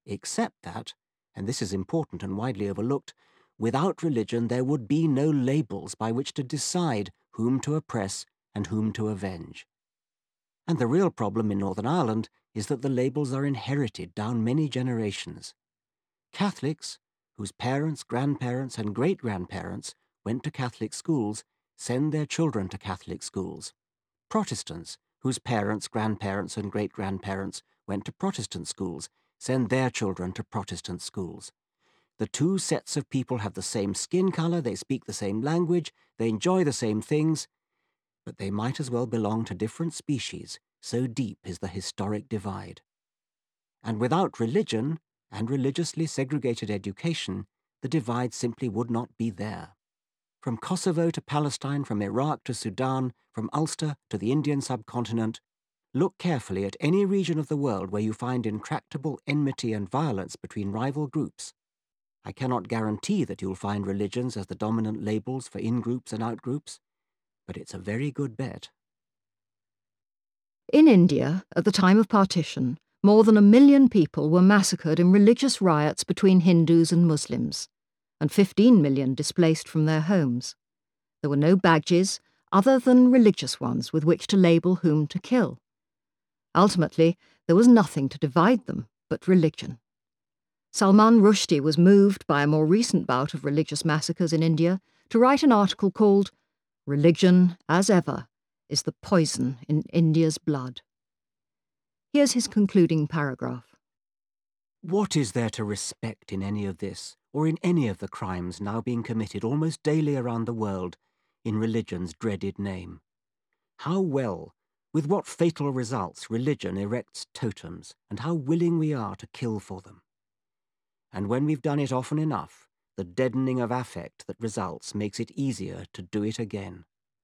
except that, and this is important and widely overlooked, without religion there would be no labels by which to decide whom to oppress and whom to avenge. And the real problem in Northern Ireland is that the labels are inherited down many generations. Catholics, whose parents, grandparents and great-grandparents went to Catholic schools, send their children to Catholic schools. Protestants, whose parents, grandparents and great-grandparents went to Protestant schools, send their children to Protestant schools. The two sets of people have the same skin color, they speak the same language, they enjoy the same things, but they might as well belong to different species, so deep is the historic divide. And without religion and religiously segregated education, the divide simply would not be there. From Kosovo to Palestine, from Iraq to Sudan, from Ulster to the Indian subcontinent, look carefully at any region of the world where you find intractable enmity and violence between rival groups. I cannot guarantee that you'll find religions as the dominant labels for in-groups and out-groups, but it's a very good bet. In India, at the time of partition, more than 1 million people were massacred in religious riots between Hindus and Muslims, and 15 million displaced from their homes. There were no badges other than religious ones with which to label whom to kill. Ultimately, there was nothing to divide them but religion. Salman Rushdie was moved by a more recent bout of religious massacres in India to write an article called "Religion, as Ever, is the Poison in India's Blood." Here's his concluding paragraph. What is there to respect in any of this, or in any of the crimes now being committed almost daily around the world in religion's dreaded name? How well, with what fatal results, religion erects totems, and how willing we are to kill for them. And when we've done it often enough, the deadening of affect that results makes it easier to do it again.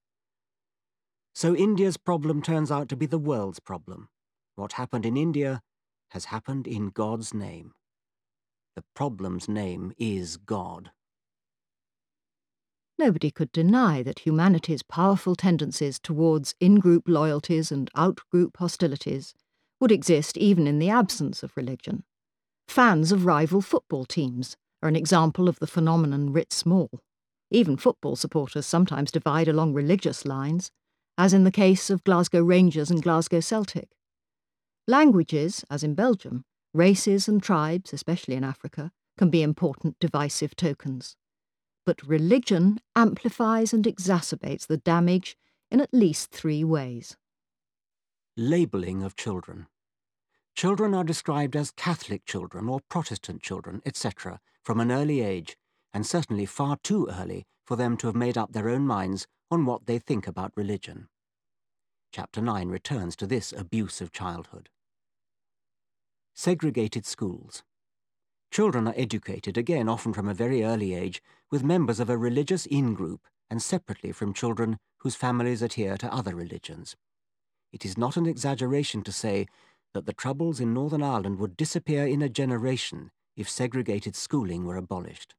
So India's problem turns out to be the world's problem. What happened in India has happened in God's name. The problem's name is God. Nobody could deny that humanity's powerful tendencies towards in-group loyalties and out-group hostilities would exist even in the absence of religion. Fans of rival football teams are an example of the phenomenon writ small. Even football supporters sometimes divide along religious lines, as in the case of Glasgow Rangers and Glasgow Celtic. Languages, as in Belgium, races and tribes, especially in Africa, can be important divisive tokens. But religion amplifies and exacerbates the damage in at least 3 ways. Labelling of children. Children are described as Catholic children or Protestant children, etc., from an early age, and certainly far too early for them to have made up their own minds on what they think about religion. Chapter 9 returns to this abuse of childhood. Segregated schools. Children are educated, again often from a very early age, with members of a religious in-group and separately from children whose families adhere to other religions. It is not an exaggeration to say that the troubles in Northern Ireland would disappear in a generation if segregated schooling were abolished.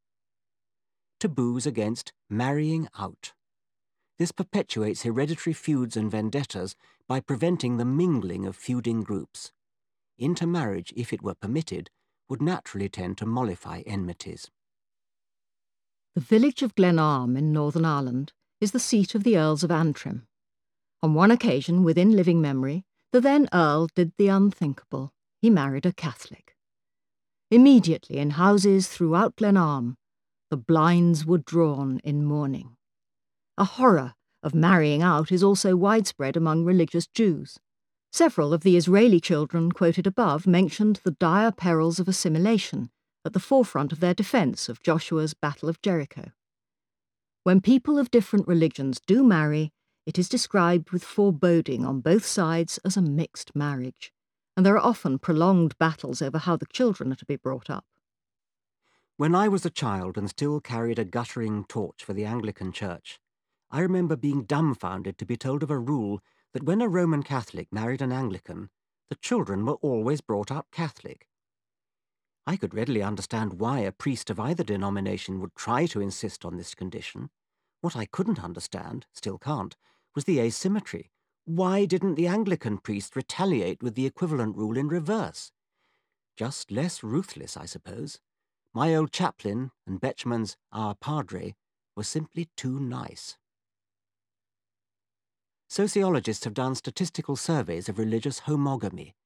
Taboos against marrying out. This perpetuates hereditary feuds and vendettas by preventing the mingling of feuding groups. Intermarriage, if it were permitted, would naturally tend to mollify enmities. The village of Glenarm in Northern Ireland is the seat of the Earls of Antrim. On one occasion, within living memory, the then Earl did the unthinkable. He married a Catholic. Immediately, in houses throughout Glenarm, the blinds were drawn in mourning. A horror of marrying out is also widespread among religious Jews. Several of the Israeli children quoted above mentioned the dire perils of assimilation at the forefront of their defense of Joshua's Battle of Jericho. When people of different religions do marry, it is described with foreboding on both sides as a mixed marriage, and there are often prolonged battles over how the children are to be brought up. When I was a child and still carried a guttering torch for the Anglican Church, I remember being dumbfounded to be told of a rule that when a Roman Catholic married an Anglican, the children were always brought up Catholic. I could readily understand why a priest of either denomination would try to insist on this condition. What I couldn't understand, still can't, was the asymmetry. Why didn't the Anglican priest retaliate with the equivalent rule in reverse? Just less ruthless, I suppose. My old chaplain and Betchman's Our Padre were simply too nice. Sociologists have done statistical surveys of religious homogamy,